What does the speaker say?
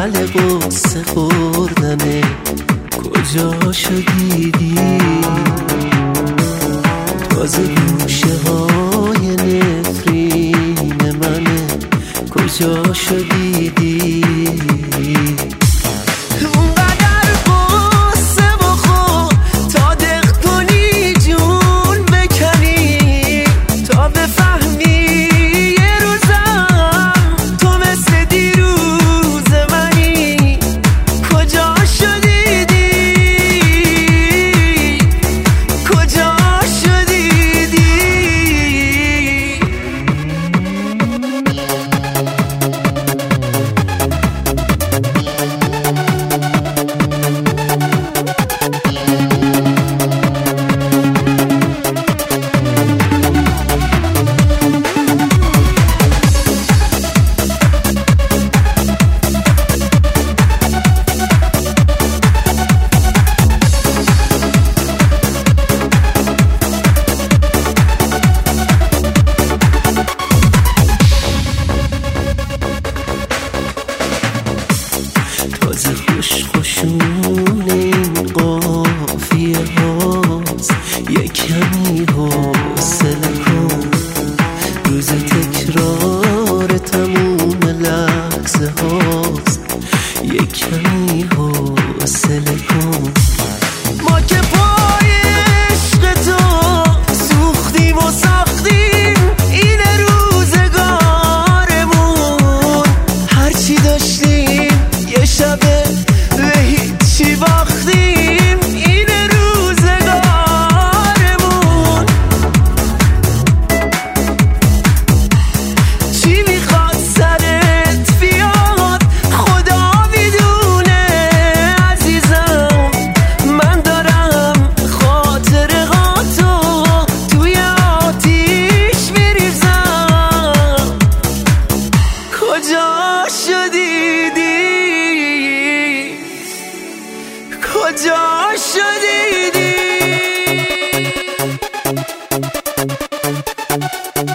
اول قصه خوردنه کجا شدیدی؟ تازه گوشه های نفرین منه کجا شدیدی؟ تازه خوشون این قافیه هاست یه کمی حوصله کن، روز تکرار تموم لحظه هاست یه کمی حوصله کن. ما که پای عشق تو سوختیم و ساختیم این روزگارمون، هرچی داشتیم یه شبه به هیچی باختیم این روزگارمون. چی میخواد سرت بیاد خدا میدونه عزیزم، من دارم خاطره ها تو توی آتیش میریزم. کجا شدیدی؟ کجا شدیدی؟